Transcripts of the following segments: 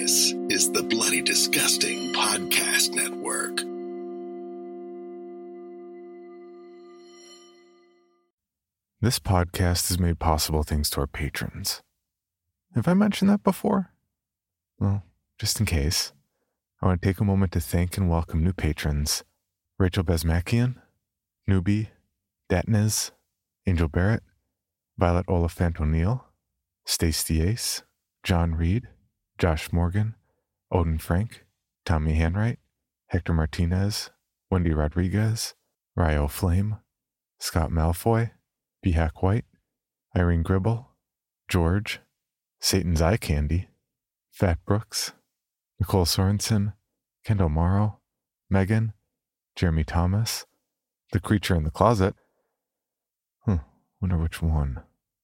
This is the Bloody Disgusting Podcast Network. This podcast is made possible thanks to our patrons. Have I mentioned that before? Well, just in case, I want to take a moment to thank and welcome new patrons: Rachel Bezmakian, Newbie, Datniz, Angel Barrett, Violet Oliphant O'Neill, Stacey Ace, John Reed, Josh Morgan, Odin Frank, Tommy Hanwright, Hector Martinez, Wendy Rodriguez, Ryo Flame, Scott Malfoy, Behak White, Irene Gribble, George, Satan's Eye Candy, Fat Brooks, Nicole Sorensen, Kendall Morrow, Megan, Jeremy Thomas, The Creature in the Closet. Wonder which one.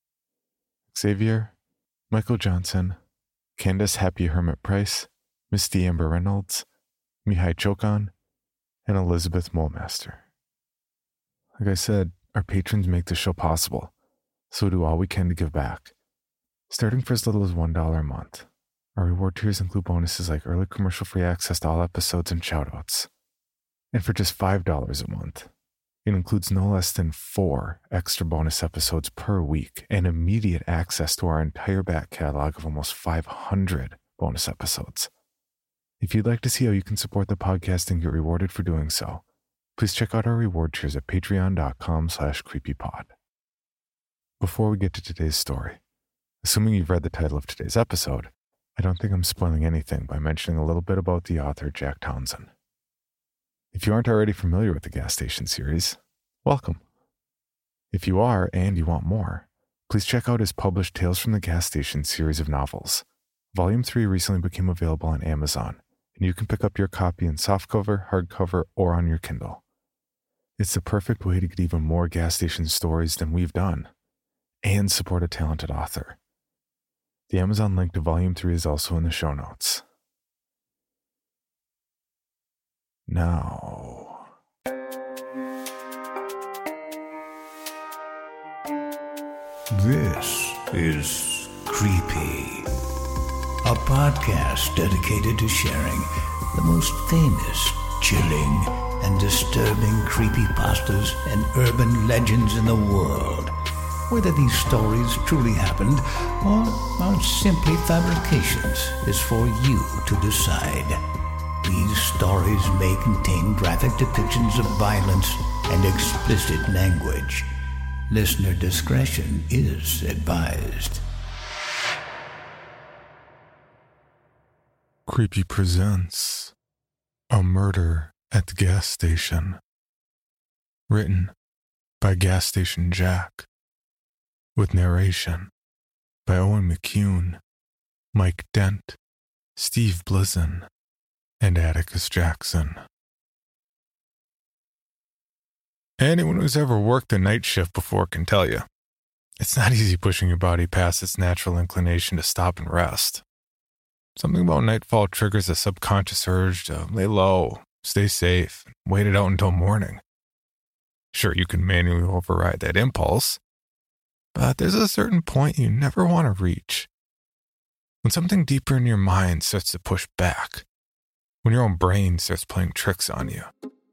Xavier, Michael Johnson, Candace Happy Hermit Price, Misty Amber Reynolds, Mihai Chokan, and Elizabeth Molemaster. Like I said, our patrons make the show possible, so we do all we can to give back. Starting for as little as $1 a month, our reward tiers include bonuses like early commercial-free access to all episodes and shoutouts. And for just $5 a month, it includes no less than 4 extra bonus episodes per week and immediate access to our entire back catalog of almost 500 bonus episodes. If you'd like to see how you can support the podcast and get rewarded for doing so, please check out our reward tiers at patreon.com/creepypod. Before we get to today's story, assuming you've read the title of today's episode, I don't think I'm spoiling anything by mentioning a little bit about the author Jack Townsend. If you aren't already familiar with the Gas Station series, welcome. If you are and you want more, please check out his published Tales from the Gas Station series of novels. Volume 3 recently became available on Amazon, and you can pick up your copy in softcover, hardcover, or on your Kindle. It's the perfect way to get even more gas station stories than we've done, and support a talented author. The Amazon link to Volume 3 is also in the show notes. Now, this is Creepy, a podcast dedicated to sharing the most famous, chilling, and disturbing creepypastas and urban legends in the world. Whether these stories truly happened or are simply fabrications is for you to decide. These stories may contain graphic depictions of violence and explicit language. Listener discretion is advised. Creepy presents A Murder at the Gas Station. Written by Gas Station Jack. With narration by Owen McCune, Mike Dent, Steve Blizzen, and Atticus Jackson. Anyone who's ever worked a night shift before can tell you, it's not easy pushing your body past its natural inclination to stop and rest. Something about nightfall triggers a subconscious urge to lay low, stay safe, and wait it out until morning. Sure, you can manually override that impulse, but there's a certain point you never want to reach. When something deeper in your mind starts to push back, when your own brain starts playing tricks on you.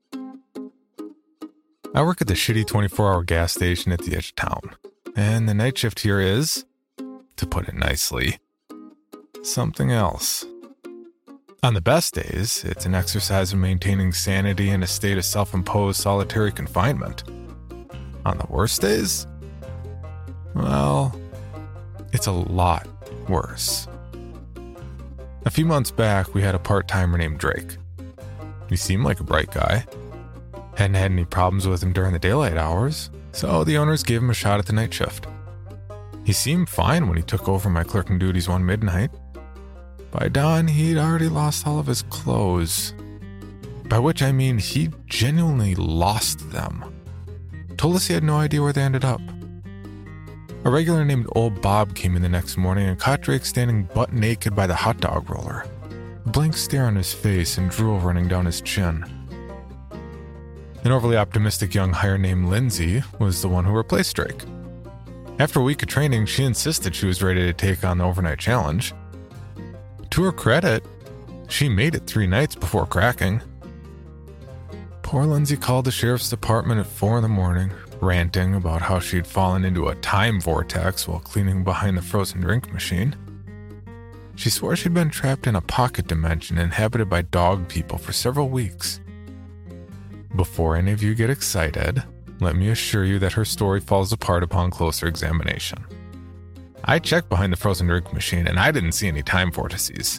I work at the shitty 24-hour gas station at the edge of town, and the night shift here is, to put it nicely, something else. On the best days, it's an exercise in maintaining sanity in a state of self-imposed solitary confinement. On the worst days, well, it's a lot worse. A few months back, we had a part-timer named Drake. He seemed like a bright guy. Hadn't had any problems with him during the daylight hours, so the owners gave him a shot at the night shift. He seemed fine when he took over my clerking duties one midnight. By dawn, he'd already lost all of his clothes. By which I mean he genuinely lost them. Told us he had no idea where they ended up. A regular named Old Bob came in the next morning and caught Drake standing butt naked by the hot dog roller. A blank stare on his face and drool running down his chin. An overly optimistic young hire named Lindsay was the one who replaced Drake. After a week of training, she insisted she was ready to take on the overnight challenge. To her credit, she made it 3 nights before cracking. Poor Lindsay called the sheriff's department at 4 a.m, ranting about how she'd fallen into a time vortex while cleaning behind the frozen drink machine. She swore she'd been trapped in a pocket dimension inhabited by dog people for several weeks. Before any of you get excited, let me assure you that her story falls apart upon closer examination. I checked behind the frozen drink machine and I didn't see any time vortices.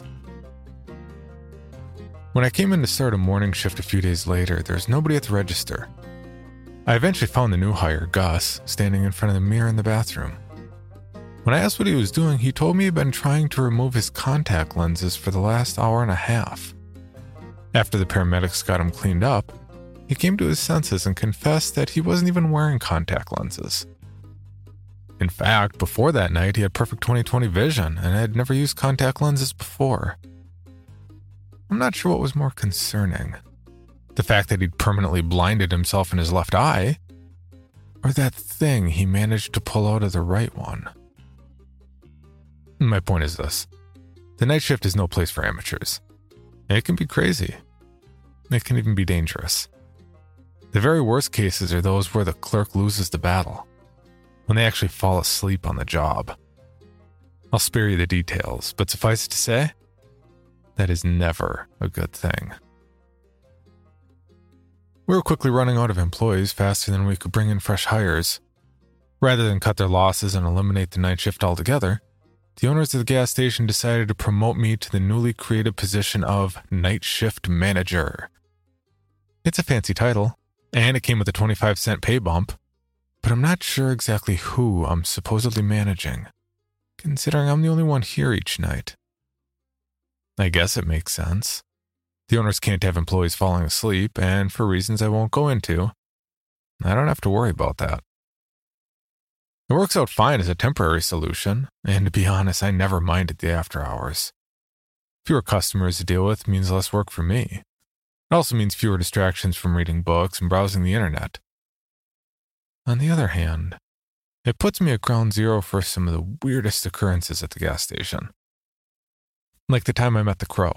When I came in to start a morning shift a few days later, there was nobody at the register. I eventually found the new hire, Gus, standing in front of the mirror in the bathroom. When I asked what he was doing, he told me he'd been trying to remove his contact lenses for the last hour and a half. After the paramedics got him cleaned up, he came to his senses and confessed that he wasn't even wearing contact lenses. In fact, before that night, he had perfect 20/20 vision and had never used contact lenses before. I'm not sure what was more concerning. The fact that he'd permanently blinded himself in his left eye, or that thing he managed to pull out of the right one. My point is this. The night shift is no place for amateurs. It can be crazy. It can even be dangerous. The very worst cases are those where the clerk loses the battle, when they actually fall asleep on the job. I'll spare you the details, but suffice it to say, that is never a good thing. We were quickly running out of employees faster than we could bring in fresh hires. Rather than cut their losses and eliminate the night shift altogether, the owners of the gas station decided to promote me to the newly created position of Night Shift Manager. It's a fancy title, and it came with a 25-cent pay bump, but I'm not sure exactly who I'm supposedly managing, considering I'm the only one here each night. I guess it makes sense. The owners can't have employees falling asleep, and for reasons I won't go into, I don't have to worry about that. It works out fine as a temporary solution, and to be honest, I never minded the after hours. Fewer customers to deal with means less work for me. It also means fewer distractions from reading books and browsing the internet. On the other hand, it puts me at ground zero for some of the weirdest occurrences at the gas station. Like the time I met the Crow.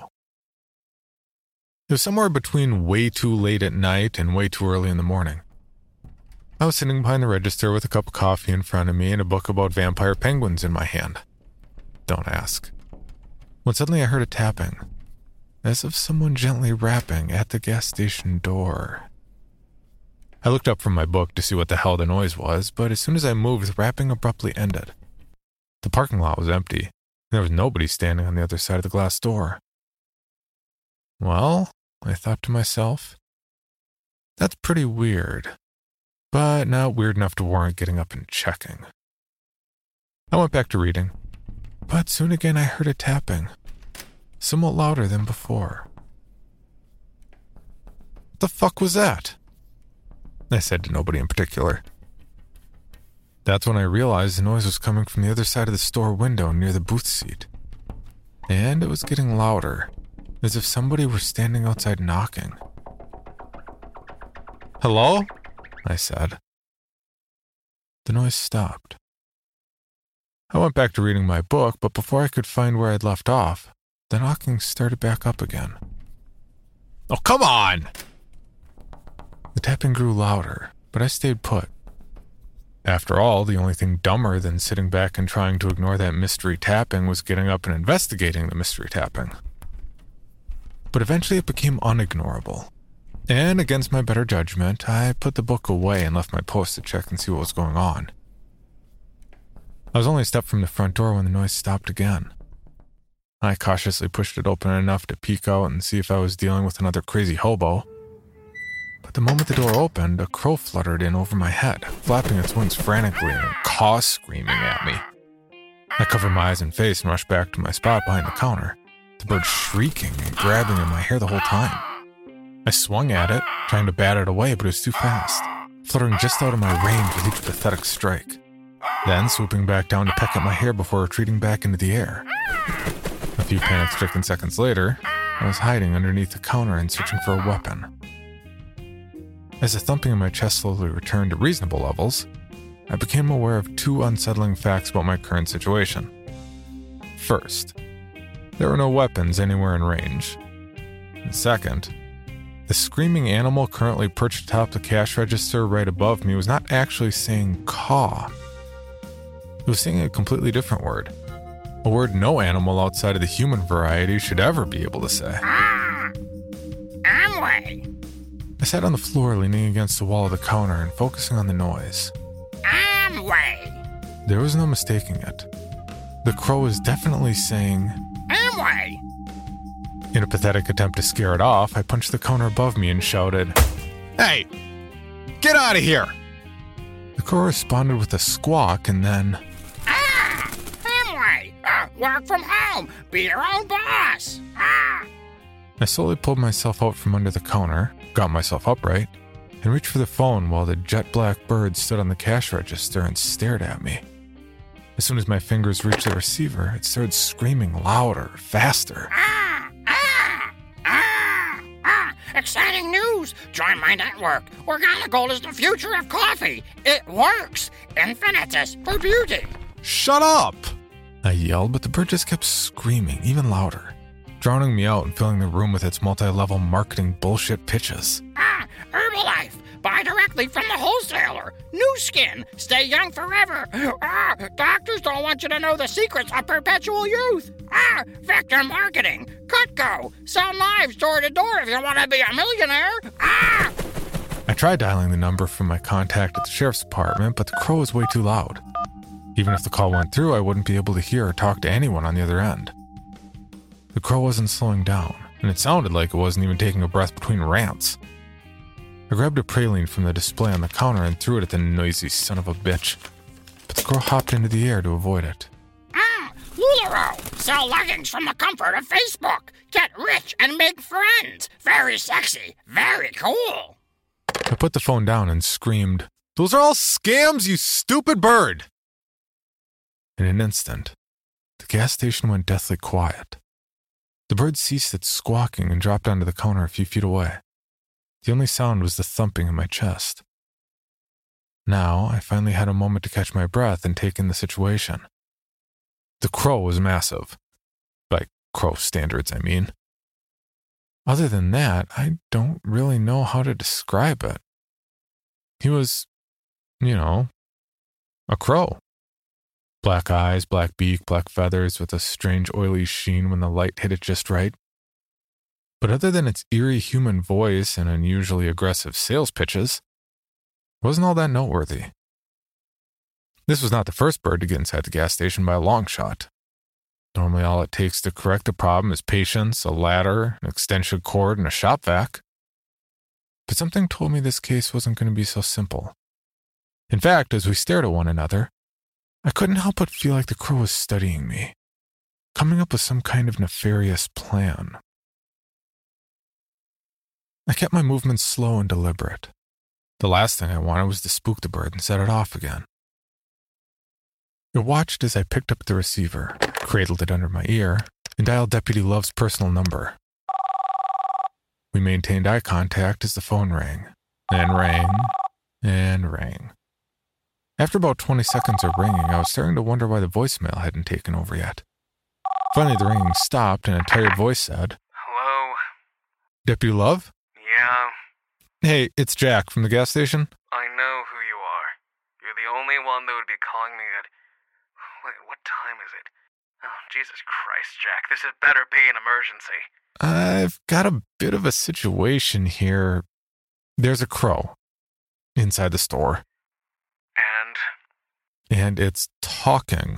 It was somewhere between way too late at night and way too early in the morning. I was sitting behind the register with a cup of coffee in front of me and a book about vampire penguins in my hand. Don't ask. When suddenly I heard a tapping, as of someone gently rapping at the gas station door. I looked up from my book to see what the hell the noise was, but as soon as I moved, the rapping abruptly ended. The parking lot was empty. There was nobody standing on the other side of the glass door. Well, I thought to myself, that's pretty weird, but not weird enough to warrant getting up and checking. I went back to reading, but soon again I heard a tapping, somewhat louder than before. What the fuck was that? I said to nobody in particular. That's when I realized the noise was coming from the other side of the store window near the booth seat. And it was getting louder, as if somebody were standing outside knocking. "Hello?" I said. The noise stopped. I went back to reading my book, but before I could find where I'd left off, the knocking started back up again. "Oh, come on!" The tapping grew louder, but I stayed put. After all, the only thing dumber than sitting back and trying to ignore that mystery tapping was getting up and investigating the mystery tapping. But eventually it became unignorable. And against my better judgment, I put the book away and left my post to check and see what was going on. I was only a step from the front door when the noise stopped again. I cautiously pushed it open enough to peek out and see if I was dealing with another crazy hobo. But the moment the door opened, a crow fluttered in over my head, flapping its wings frantically and caw-screaming at me. I covered my eyes and face and rushed back to my spot behind the counter, the bird shrieking and grabbing at my hair the whole time. I swung at it, trying to bat it away, but it was too fast, fluttering just out of my range with each pathetic strike, then swooping back down to peck at my hair before retreating back into the air. A few panic-stricken seconds later, I was hiding underneath the counter and searching for a weapon. As the thumping in my chest slowly returned to reasonable levels, I became aware of two unsettling facts about my current situation. First, There were no weapons anywhere in range. And second, the screaming animal currently perched atop the cash register right above me was not actually saying caw. It was saying a completely different word. A word no animal outside of the human variety should ever be able to say. Amway. I sat on the floor leaning against the wall of the counter and focusing on the noise. Amway. There was no mistaking it. The crow was definitely saying, Amway. In a pathetic attempt to scare it off, I punched the counter above me and shouted, "Hey! Get out of here!" The crow responded with a squawk and then, Amway. Work from home. Be your own boss. I slowly pulled myself out from under the counter, got myself upright, and reached for the phone while the jet black bird stood on the cash register and stared at me. As soon as my fingers reached the receiver, it started screaming louder, faster. Exciting news! Join my network. Organigold is the future of coffee. It works. Infinitus for beauty. Shut up! I yelled, but the bird just kept screaming, even louder, drowning me out and filling the room with its multi-level marketing bullshit pitches. Herbalife. Buy directly from the wholesaler. New skin. Stay young forever. Doctors don't want you to know the secrets of perpetual youth. Vector marketing. Cutco. Sell knives door to door if you want to be a millionaire. I tried dialing the number from my contact at the sheriff's department, but the crow was way too loud. Even if the call went through, I wouldn't be able to hear or talk to anyone on the other end. The crow wasn't slowing down, and it sounded like it wasn't even taking a breath between rants. I grabbed a praline from the display on the counter and threw it at the noisy son of a bitch, but the crow hopped into the air to avoid it. LuLaRoe. Sell leggings from the comfort of Facebook. Get rich and make friends. Very sexy. Very cool. I put the phone down and screamed, "Those are all scams, you stupid bird!" In an instant, the gas station went deathly quiet. The bird ceased its squawking and dropped onto the counter a few feet away. The only sound was the thumping in my chest. Now, I finally had a moment to catch my breath and take in the situation. The crow was massive. By crow standards, I mean. Other than that, I don't really know how to describe it. He was, a crow. Black eyes, black beak, black feathers with a strange oily sheen when the light hit it just right. But other than its eerie human voice and unusually aggressive sales pitches, it wasn't all that noteworthy. This was not the first bird to get inside the gas station by a long shot. Normally all it takes to correct a problem is patience, a ladder, an extension cord, and a shop vac. But something told me this case wasn't going to be so simple. In fact, as we stared at one another, I couldn't help but feel like the crow was studying me, coming up with some kind of nefarious plan. I kept my movements slow and deliberate. The last thing I wanted was to spook the bird and set it off again. It watched as I picked up the receiver, cradled it under my ear, and dialed Deputy Love's personal number. We maintained eye contact as the phone rang, and rang, and rang. After about 20 seconds of ringing, I was starting to wonder why the voicemail hadn't taken over yet. Finally, the ringing stopped, and a tired voice said, "Hello? Deputy Love? Yeah, Hey, it's Jack from the gas station." I know who you are. You're the only one that would be calling me at... Wait, what time is it? Oh, Jesus Christ, Jack, this had better be an emergency. I've got a bit of a situation here. There's a crow inside the store. And it's talking.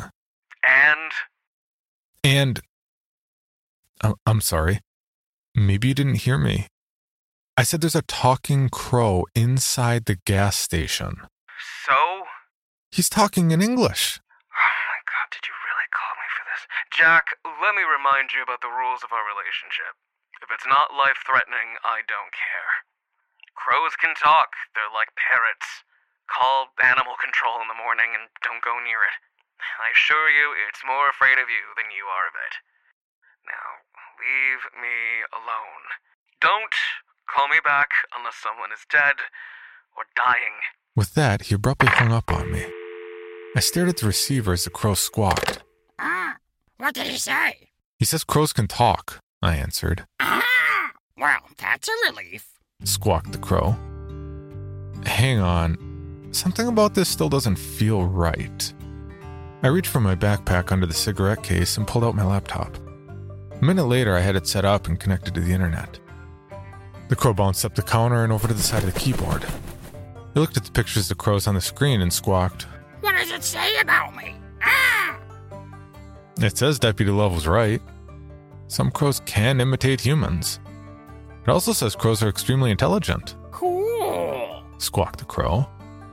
And I'm sorry. Maybe you didn't hear me. I said there's a talking crow inside the gas station. So? He's talking in English. Oh my God, did you really call me for this? Jack, let me remind you about the rules of our relationship. If it's not life-threatening, I don't care. Crows can talk. They're like parrots. Call animal control in the morning and don't go near it. I assure you, it's more afraid of you than you are of it. Now, leave me alone. Don't call me back unless someone is dead or dying. With that, he abruptly hung up on me. I stared at the receiver as the crow squawked. What did he say? He says crows can talk, I answered. Ah, well, that's a relief. Squawked the crow. Hang on. Something about this still doesn't feel right. I reached for my backpack under the cigarette case and pulled out my laptop. A minute later, I had it set up and connected to the internet. The crow bounced up the counter and over to the side of the keyboard. He looked at the pictures of the crows on the screen and squawked. What does it say about me? Ah! It says Deputy Love was right. Some crows can imitate humans. It also says crows are extremely intelligent. Cool. Squawked the crow.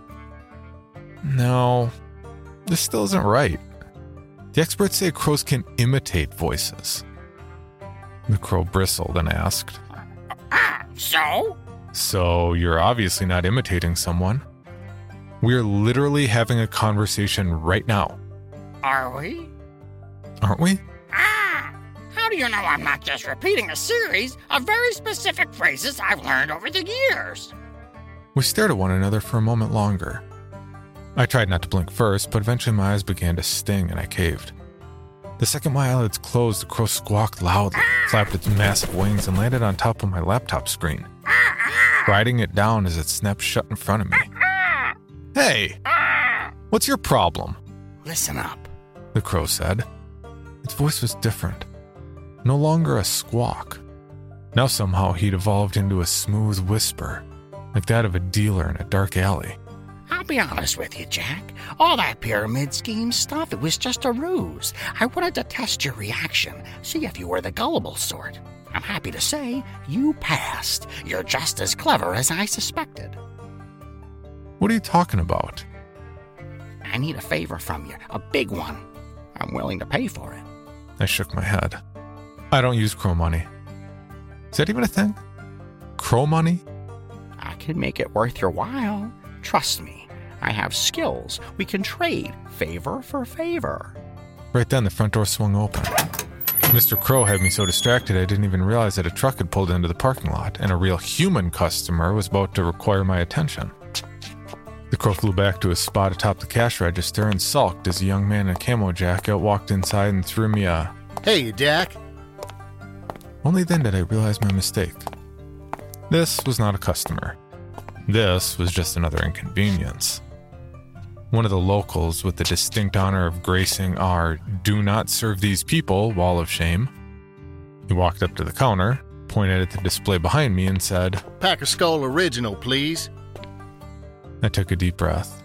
No, this still isn't right. The experts say crows can imitate voices. The crow bristled and asked, So? So you're obviously not imitating someone. We're literally having a conversation right now. Are we? Aren't we? How do you know I'm not just repeating a series of very specific phrases I've learned over the years? We stared at one another for a moment longer. I tried not to blink first, but eventually my eyes began to sting and I caved. The second my eyelids closed, the crow squawked loudly, flapped its massive wings, and landed on top of my laptop screen, riding it down as it snapped shut in front of me. Hey! What's your problem? Listen up, the crow said. Its voice was different. No longer a squawk. Now somehow he'd evolved into a smooth whisper, like that of a dealer in a dark alley. I'll be honest with you, Jack. All that pyramid scheme stuff, it was just a ruse. I wanted to test your reaction, see if you were the gullible sort. I'm happy to say you passed. You're just as clever as I suspected. What are you talking about? I need a favor from you, a big one. I'm willing to pay for it. I shook my head. I don't use crow money. Is that even a thing? Crow money? I can make it worth your while. Trust me, I have skills. We can trade favor for favor. Right then, the front door swung open. Mr. Crow had me so distracted I didn't even realize that a truck had pulled into the parking lot and a real human customer was about to require my attention. The crow flew back to his spot atop the cash register and sulked as a young man in a camo jacket walked inside and threw me a, "Hey, Jack." Only then did I realize my mistake. This was not a customer. This was just another inconvenience. One of the locals with the distinct honor of gracing our "do not serve these people" wall of shame. He walked up to the counter, pointed at the display behind me, and said, "Pack a Skull Original, please." I took a deep breath.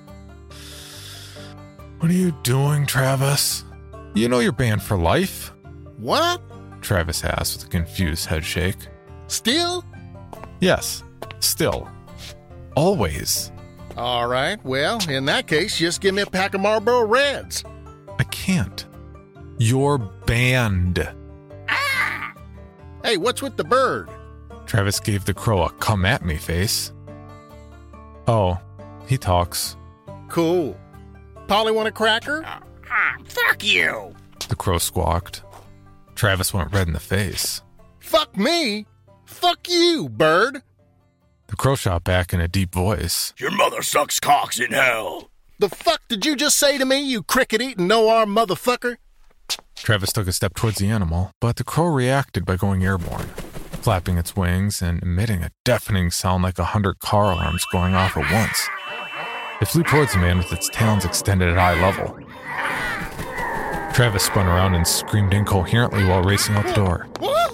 What are you doing, Travis? You know you're banned for life? What? Travis asked with a confused head shake. Still? Yes, still. Always. All right, well, in that case, just give me a pack of Marlboro Reds. I can't. You're banned. Hey, what's with the bird? Travis gave the crow a come-at-me face. Oh, he talks. Cool. Polly want a cracker? Fuck you! The crow squawked. Travis went red in the face. Fuck me? Fuck you, bird. The crow shot back in a deep voice. Your mother sucks cocks in hell. The fuck did you just say to me, you cricket-eating no-arm motherfucker? Travis took a step towards the animal, but the crow reacted by going airborne, flapping its wings and emitting a deafening sound like 100 car alarms going off at once. It flew towards the man with its talons extended at eye level. Travis spun around and screamed incoherently while racing out the door.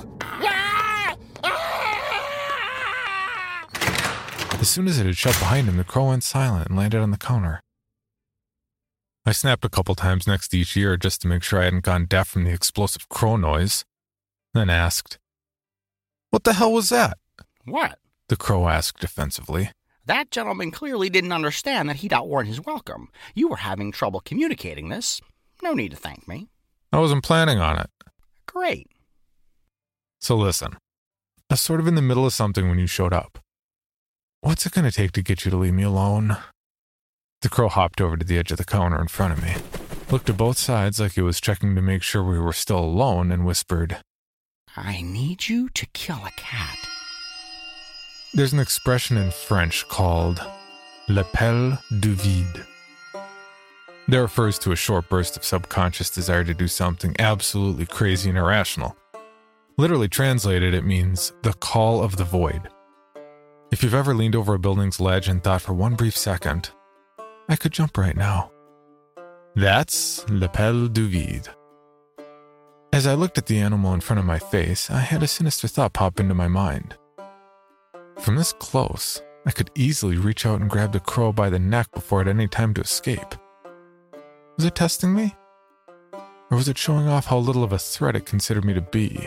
As soon as it had shut behind him, the crow went silent and landed on the counter. I snapped a couple times next to each ear just to make sure I hadn't gone deaf from the explosive crow noise, then asked, "What the hell was that?" What? The crow asked defensively. That gentleman clearly didn't understand that he'd outworn his welcome. You were having trouble communicating this. No need to thank me. I wasn't planning on it. Great. So listen, I was sort of in the middle of something when you showed up. What's it going to take to get you to leave me alone? The crow hopped over to the edge of the counter in front of me, looked to both sides like it was checking to make sure we were still alone, and whispered, I need you to kill a cat. There's an expression in French called l'appel du vide. That refers to a short burst of subconscious desire to do something absolutely crazy and irrational. Literally translated, it means the call of the void. If you've ever leaned over a building's ledge and thought for one brief second, I could jump right now. That's l'appel du vide. As I looked at the animal in front of my face, I had a sinister thought pop into my mind. From this close, I could easily reach out and grab the crow by the neck before it had any time to escape. Was it testing me? Or was it showing off how little of a threat it considered me to be?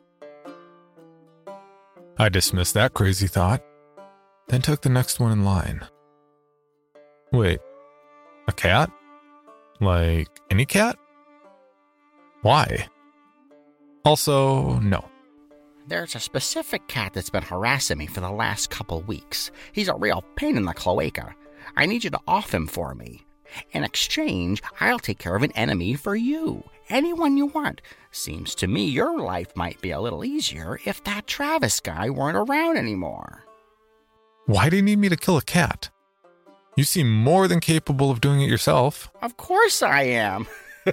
I dismissed that crazy thought, then took the next one in line. Wait, a cat? Like any cat? Why? Also, no. There's a specific cat that's been harassing me for the last couple weeks. He's a real pain in the cloaca. I need you to off him for me. In exchange, I'll take care of an enemy for you. Anyone you want. Seems to me your life might be a little easier if that Travis guy weren't around anymore. Why do you need me to kill a cat? You seem more than capable of doing it yourself. Of course I am.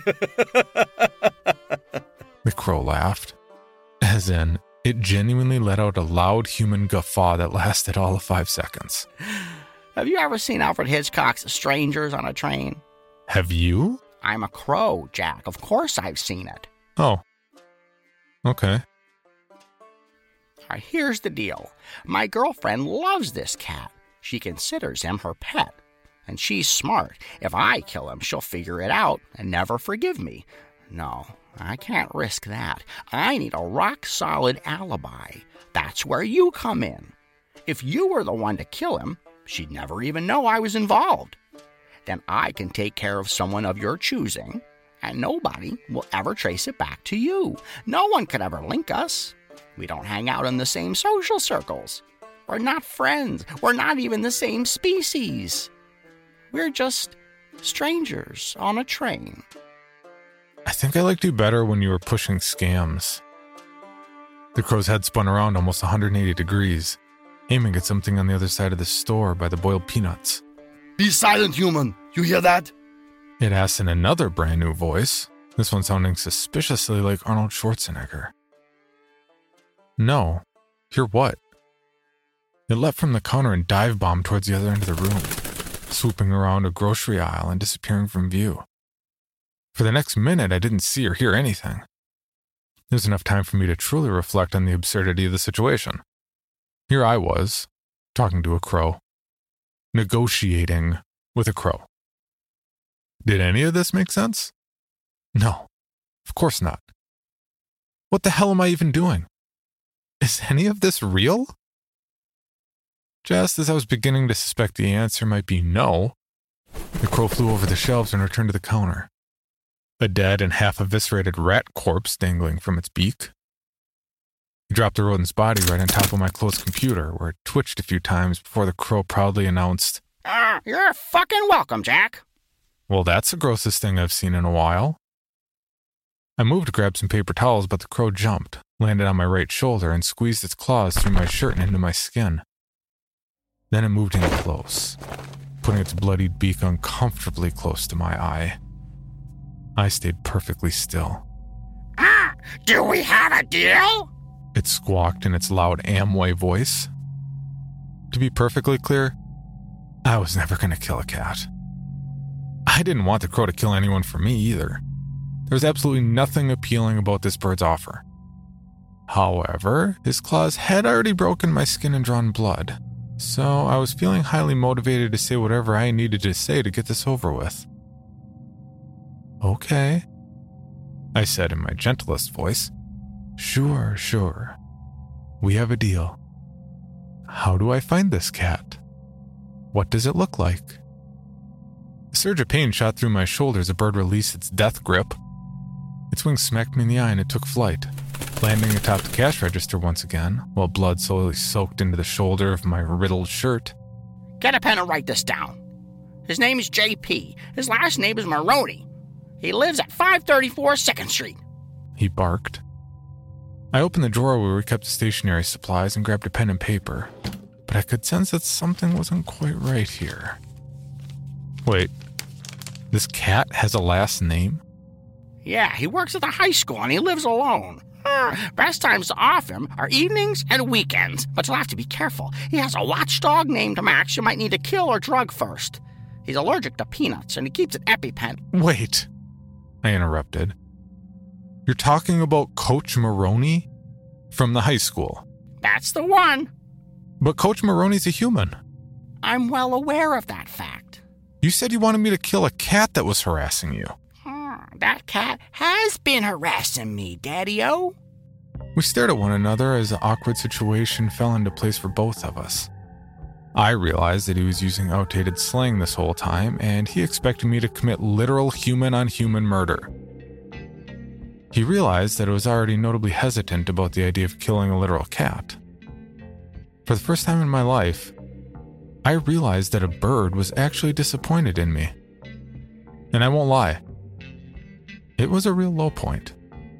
The crow laughed. As in, it genuinely let out a loud human guffaw that lasted all of 5 seconds. Have you ever seen Alfred Hitchcock's Strangers on a Train? Have you? I'm a crow, Jack. Of course I've seen it. Oh. Okay. All right, here's the deal. My girlfriend loves this cat. She considers him her pet. And she's smart. If I kill him, she'll figure it out and never forgive me. No, I can't risk that. I need a rock-solid alibi. That's where you come in. If you were the one to kill him, she'd never even know I was involved. Then I can take care of someone of your choosing, and nobody will ever trace it back to you. No one could ever link us. We don't hang out in the same social circles. We're not friends. We're not even the same species. We're just strangers on a train. I think I liked you better when you were pushing scams. The crow's head spun around almost 180 degrees, aiming at something on the other side of the store by the boiled peanuts. Be silent, human. You hear that? It asked in another brand new voice, this one sounding suspiciously like Arnold Schwarzenegger. No. Hear what? It leapt from the counter and dive-bombed towards the other end of the room, swooping around a grocery aisle and disappearing from view. For the next minute, I didn't see or hear anything. There was enough time for me to truly reflect on the absurdity of the situation. Here I was, talking to a crow, negotiating with a crow. Did any of this make sense? No, of course not. What the hell am I even doing? Is any of this real? Just as I was beginning to suspect the answer might be no, the crow flew over the shelves and returned to the counter. A dead and half-eviscerated rat corpse dangling from its beak. He dropped the rodent's body right on top of my closed computer, where it twitched a few times before the crow proudly announced, You're fucking welcome, Jack. Well, that's the grossest thing I've seen in a while. I moved to grab some paper towels, but the crow jumped, landed on my right shoulder, and squeezed its claws through my shirt and into my skin. Then it moved in close, putting its bloodied beak uncomfortably close to my eye. I stayed perfectly still. Do we have a deal? It squawked in its loud Amway voice. To be perfectly clear, I was never going to kill a cat. I didn't want the crow to kill anyone for me either. There was absolutely nothing appealing about this bird's offer. However, his claws had already broken my skin and drawn blood, so I was feeling highly motivated to say whatever I needed to say to get this over with. Okay, I said in my gentlest voice. Sure. We have a deal. How do I find this cat? What does it look like? A surge of pain shot through my shoulder as the bird released its death grip. Its wings smacked me in the eye and it took flight, landing atop the cash register once again, while blood slowly soaked into the shoulder of my riddled shirt. Get a pen and write this down. His name is J.P. His last name is Maroney. He lives at 534 2nd Street. He barked. I opened the drawer where we kept the stationery supplies and grabbed a pen and paper, but I could sense that something wasn't quite right here. Wait, This cat has a last name? Yeah, he works at the high school and he lives alone. Best times to off him are evenings and weekends, but you'll have to be careful. He has a watchdog named Max you might need to kill or drug first. He's allergic to peanuts and he keeps an EpiPen. Wait, I interrupted. You're talking about Coach Maroney from the high school? That's the one. But Coach Maroney's a human. I'm well aware of that fact. You said you wanted me to kill a cat that was harassing you. That cat has been harassing me, Daddy-O. We stared at one another as the awkward situation fell into place for both of us. I realized that he was using outdated slang this whole time, and he expected me to commit literal human-on-human murder. He realized that I was already notably hesitant about the idea of killing a literal cat. For the first time in my life, I realized that a bird was actually disappointed in me. And I won't lie, it was a real low point.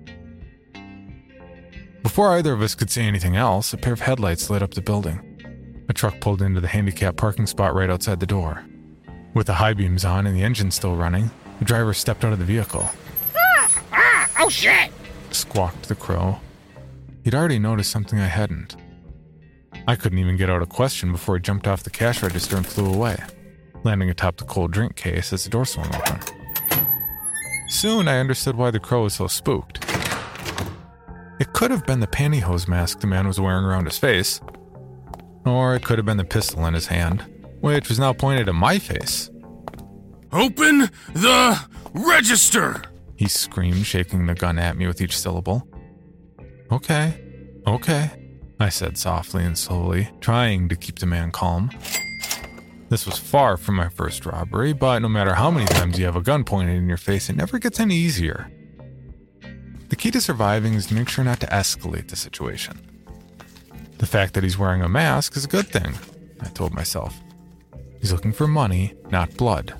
Before either of us could say anything else, a pair of headlights lit up the building. A truck pulled into the handicapped parking spot right outside the door. With the high beams on and the engine still running, the driver stepped out of the vehicle. Oh shit! Squawked the crow. He'd already noticed something I hadn't. I couldn't even get out a question before he jumped off the cash register and flew away, landing atop the cold drink case as the door swung open. Soon I understood why the crow was so spooked. It could have been the pantyhose mask the man was wearing around his face, or it could have been the pistol in his hand, which was now pointed at my face. Open the register! He screamed, shaking the gun at me with each syllable. Okay, I said softly and slowly, trying to keep the man calm. This was far from my first robbery, but no matter how many times you have a gun pointed in your face, it never gets any easier. The key to surviving is to make sure not to escalate the situation. The fact that he's wearing a mask is a good thing, I told myself. He's looking for money, not blood.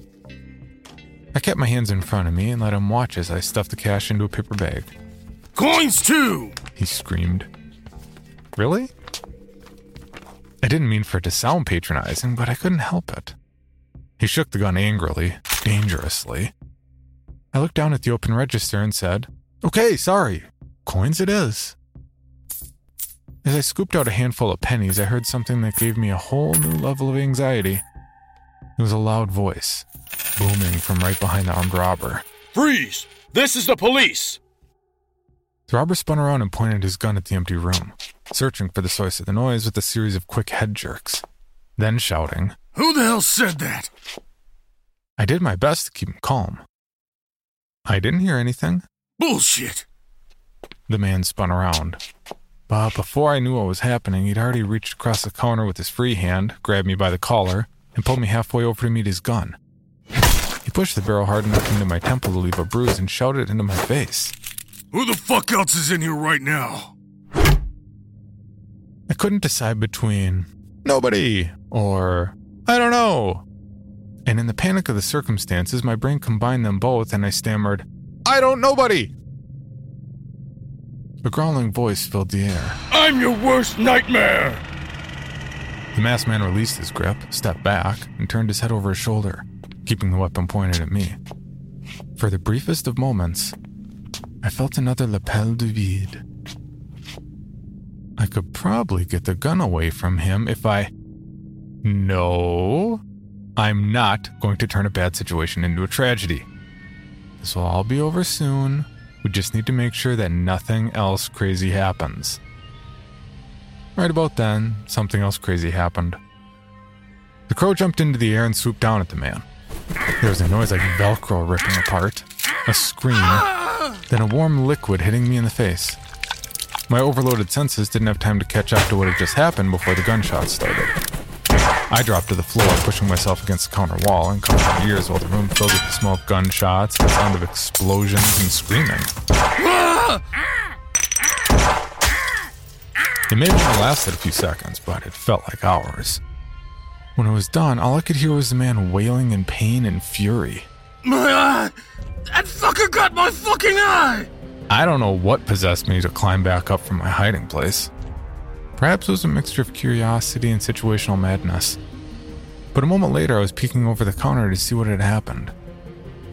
I kept my hands in front of me and let him watch as I stuffed the cash into a paper bag. Coins too! He screamed. Really? I didn't mean for it to sound patronizing, but I couldn't help it. He shook the gun angrily, dangerously. I looked down at the open register and said, "Okay, sorry. Coins it is." As I scooped out a handful of pennies, I heard something that gave me a whole new level of anxiety. It was a loud voice, booming from right behind the armed robber. Freeze! This is the police! The robber spun around and pointed his gun at the empty room, searching for the source of the noise with a series of quick head jerks, then shouting, Who the hell said that? I did my best to keep him calm. I didn't hear anything. Bullshit! The man spun around. But before I knew what was happening, he'd already reached across the counter with his free hand, grabbed me by the collar, and pulled me halfway over to meet his gun. He pushed the barrel hard enough into my temple to leave a bruise and shouted into my face. Who the fuck else is in here right now? I couldn't decide between nobody or I don't know. And in the panic of the circumstances, my brain combined them both and I stammered, I don't nobody. A growling voice filled the air. I'm your worst nightmare! The masked man released his grip, stepped back, and turned his head over his shoulder, keeping the weapon pointed at me. For the briefest of moments, I felt another lapel du vide. I could probably get the gun away from him if I... No, I'm not going to turn a bad situation into a tragedy. This will all be over soon. We just need to make sure that nothing else crazy happens. Right about then, something else crazy happened. The crow jumped into the air and swooped down at the man. There was a noise like Velcro ripping apart, a scream, then a warm liquid hitting me in the face. My overloaded senses didn't have time to catch up to what had just happened before the gunshots started. I dropped to the floor, pushing myself against the counter wall and covered my ears while the room filled with the smell of gunshots, the sound of explosions, and screaming. It may have only lasted a few seconds, but it felt like hours. When it was done, all I could hear was the man wailing in pain and fury. My eye! That fucker got my fucking eye! I don't know what possessed me to climb back up from my hiding place. Perhaps it was a mixture of curiosity and situational madness. But a moment later, I was peeking over the counter to see what had happened.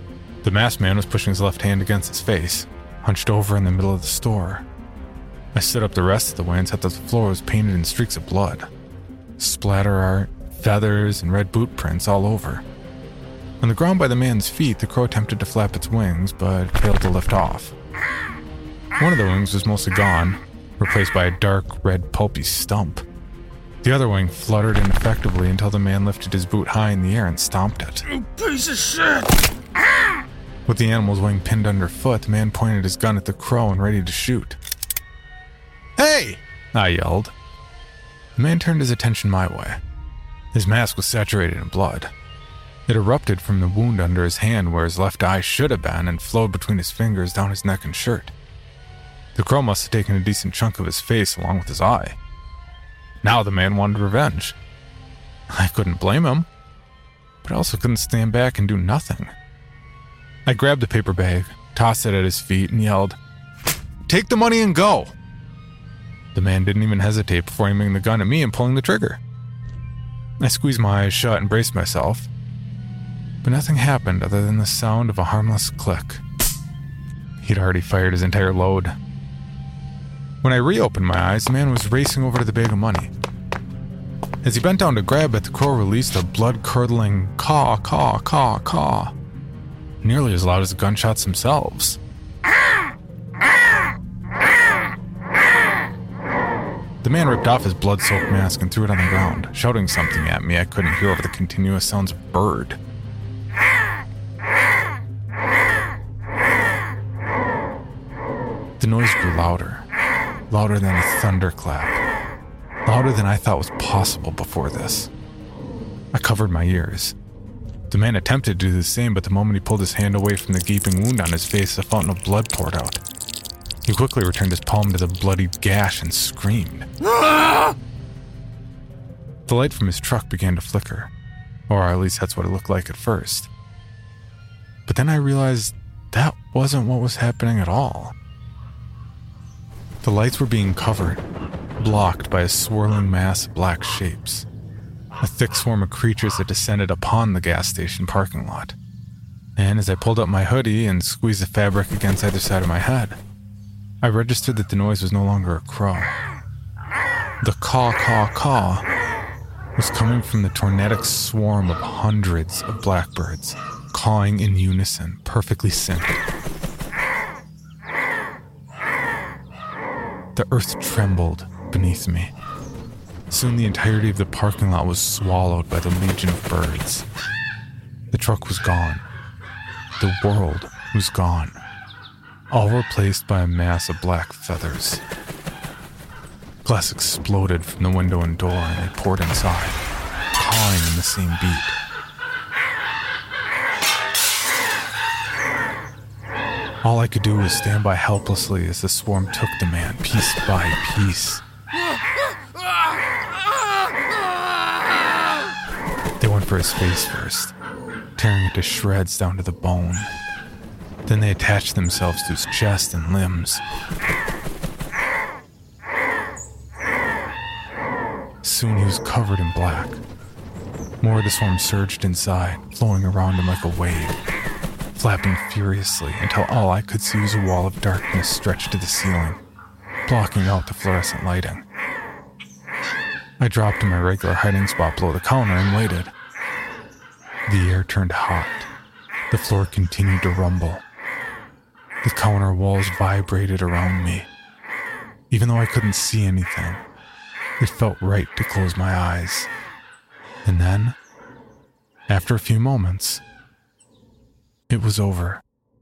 The masked man was pushing his left hand against his face, hunched over in the middle of the store. I stood up the rest of the way and saw that the floor was painted in streaks of blood. Splatter art, feathers, and red boot prints all over. On the ground by the man's feet, the crow attempted to flap its wings, but failed to lift off. One of the wings was mostly gone, replaced by a dark, red, pulpy stump. The other wing fluttered ineffectively until the man lifted his boot high in the air and stomped it. You piece of shit! With the animal's wing pinned underfoot, the man pointed his gun at the crow and ready to shoot. "Hey!" I yelled. The man turned his attention my way. His mask was saturated in blood. It erupted from the wound under his hand where his left eye should have been and flowed between his fingers down his neck and shirt. The crow must have taken a decent chunk of his face along with his eye. Now the man wanted revenge. I couldn't blame him, but I also couldn't stand back and do nothing. I grabbed the paper bag, tossed it at his feet, and yelled, "Take the money and go!" The man didn't even hesitate before aiming the gun at me and pulling the trigger. I squeezed my eyes shut and braced myself, but nothing happened other than the sound of a harmless click. He'd already fired his entire load. When I reopened my eyes, the man was racing over to the bag of money. As he bent down to grab it, the crow released a blood-curdling caw, caw, caw, caw, nearly as loud as the gunshots themselves. The man ripped off his blood-soaked mask and threw it on the ground, shouting something at me I couldn't hear over the continuous sounds of bird. The noise grew louder, louder than a thunderclap, louder than I thought was possible before this. I covered my ears. The man attempted to do the same, but the moment he pulled his hand away from the gaping wound on his face, a fountain of blood poured out. He quickly returned his palm to the bloodied gash and screamed. The light from his truck began to flicker, or at least that's what it looked like at first. But then I realized that wasn't what was happening at all. The lights were being covered, blocked by a swirling mass of black shapes, a thick swarm of creatures that descended upon the gas station parking lot. And as I pulled up my hoodie and squeezed the fabric against either side of my head, I registered that the noise was no longer a crow. The caw, caw, caw was coming from the tornadic swarm of hundreds of blackbirds, cawing in unison, perfectly synced. The earth trembled beneath me. Soon the entirety of the parking lot was swallowed by the legion of birds. The truck was gone. The world was gone, all replaced by a mass of black feathers. Glass exploded from the window and door, and they poured inside, cawing in the same beat. All I could do was stand by helplessly as the swarm took the man piece by piece. They went for his face first, tearing it to shreds down to the bone. Then they attached themselves to his chest and limbs. Soon he was covered in black. More of the swarm surged inside, flowing around him like a wave, flapping furiously until all I could see was a wall of darkness stretched to the ceiling, blocking out the fluorescent lighting. I dropped to my regular hiding spot below the counter and waited. The air turned hot. The floor continued to rumble. The counter walls vibrated around me. Even though I couldn't see anything, it felt right to close my eyes. And then, after a few moments, it was over.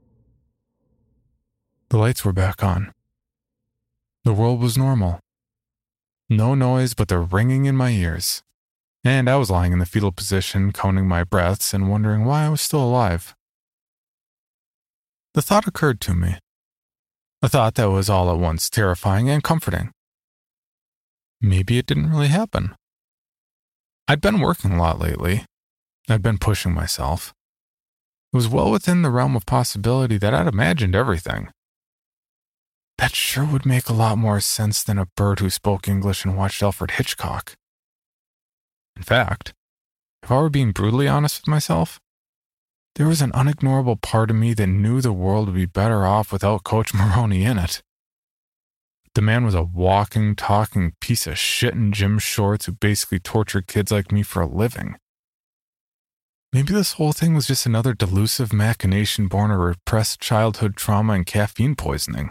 The lights were back on. The world was normal. No noise but the ringing in my ears. And I was lying in the fetal position, counting my breaths and wondering why I was still alive. The thought occurred to me. A thought that was all at once terrifying and comforting. Maybe it didn't really happen. I'd been working a lot lately. I'd been pushing myself. It was well within the realm of possibility that I'd imagined everything. That sure would make a lot more sense than a bird who spoke English and watched Alfred Hitchcock. In fact, if I were being brutally honest with myself, there was an unignorable part of me that knew the world would be better off without Coach Maroney in it. The man was a walking, talking piece of shit in gym shorts who basically tortured kids like me for a living. Maybe this whole thing was just another delusive machination born of repressed childhood trauma and caffeine poisoning.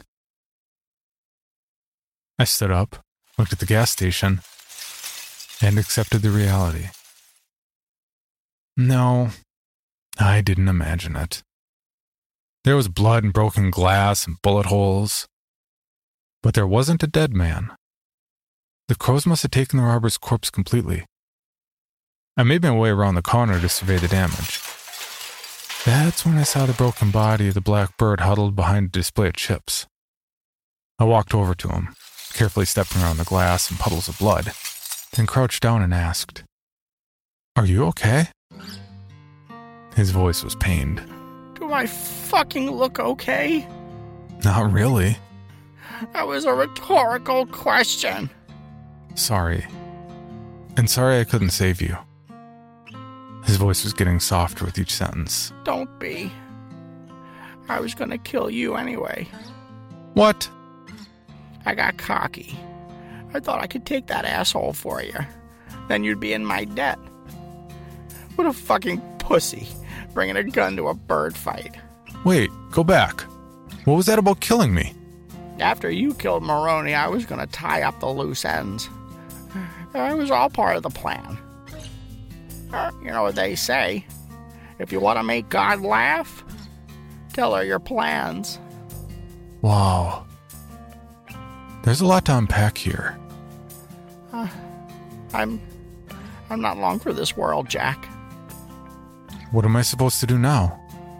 I stood up, looked at the gas station, and accepted the reality. No, I didn't imagine it. There was blood and broken glass and bullet holes, but there wasn't a dead man. The crows must have taken the robber's corpse completely. I made my way around the corner to survey the damage. That's when I saw the broken body of the black bird huddled behind a display of chips. I walked over to him, carefully stepping around the glass and puddles of blood, then crouched down and asked, "Are you okay?" His voice was pained. Do I fucking look okay? Not really. That was a rhetorical question. Sorry. And sorry I couldn't save you. His voice was getting softer with each sentence. Don't be. I was gonna kill you anyway. What? I got cocky. I thought I could take that asshole for you. Then you'd be in my debt. What a fucking pussy, bringing a gun to a bird fight. Wait, go back. What was that about killing me? After you killed Maroney, I was gonna tie up the loose ends. It was all part of the plan. You know what they say. If you want to make God laugh, tell her your plans. Wow. There's a lot to unpack here. I'm not long for this world, Jack. What am I supposed to do now?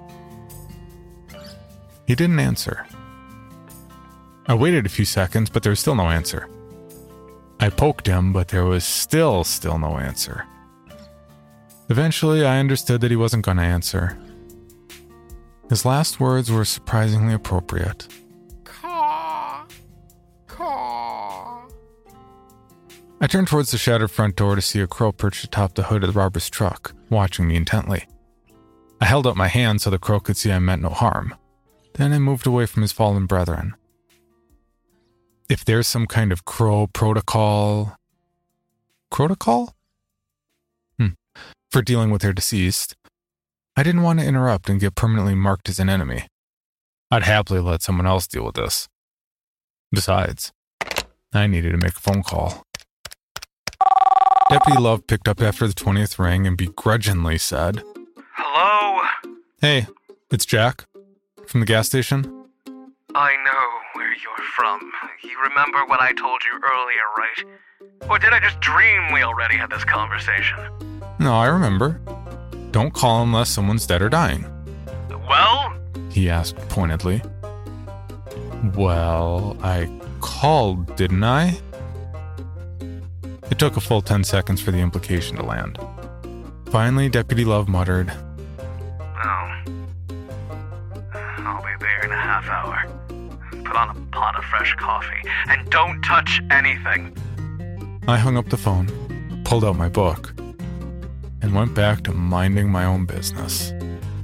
He didn't answer. I waited a few seconds, but there was still no answer. I poked him, but there was still no answer. Eventually, I understood that he wasn't going to answer. His last words were surprisingly appropriate. Caw. Caw. I turned towards the shattered front door to see a crow perched atop the hood of the robber's truck, watching me intently. I held up my hand so the crow could see I meant no harm. Then I moved away from his fallen brethren. If there's some kind of crow protocol... Protocol? For dealing with their deceased, I didn't want to interrupt and get permanently marked as an enemy. I'd happily let someone else deal with this. Besides, I needed to make a phone call. Deputy Love picked up after the 20th ring and begrudgingly said, Hello? Hey, it's Jack. From the gas station? I know where you're from. You remember what I told you earlier, right? Or did I just dream we already had this conversation? No, I remember. Don't call unless someone's dead or dying. Well? He asked pointedly. Well, I called, didn't I? It took a full 10 seconds for the implication to land. Finally, Deputy Love muttered, Oh. I'll be there in a half hour. Put on a pot of fresh coffee, and don't touch anything. I hung up the phone, pulled out my book, and went back to minding my own business.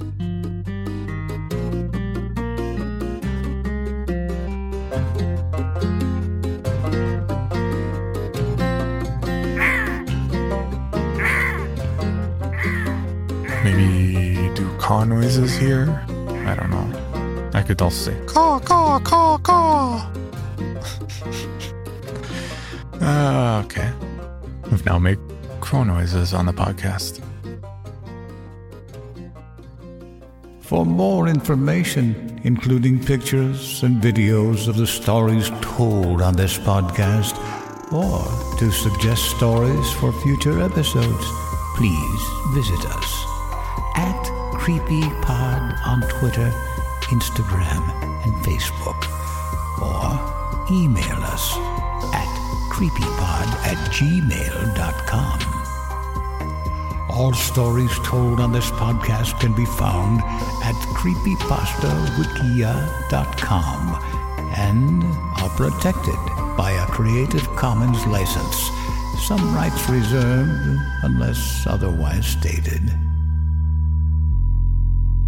Maybe do caw noises here? I don't know. I could also say caw, caw, caw, caw. Okay. We've now made crow noises on the podcast. For more information, including pictures and videos of the stories told on this podcast, or to suggest stories for future episodes, please visit us at CreepyPod on Twitter, Instagram, and Facebook, or email us at creepypod@gmail.com. All stories told on this podcast can be found at creepypastawikia.com and are protected by a Creative Commons license. Some rights reserved unless otherwise stated.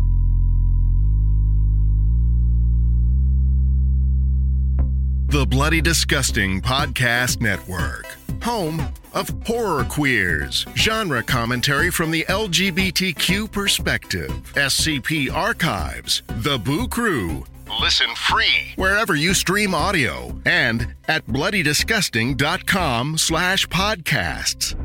The Bloody Disgusting Podcast Network. Home of Horror Queers, genre commentary from the LGBTQ perspective. SCP Archives, The Boo Crew. Listen free wherever you stream audio and at bloodydisgusting.com/podcasts.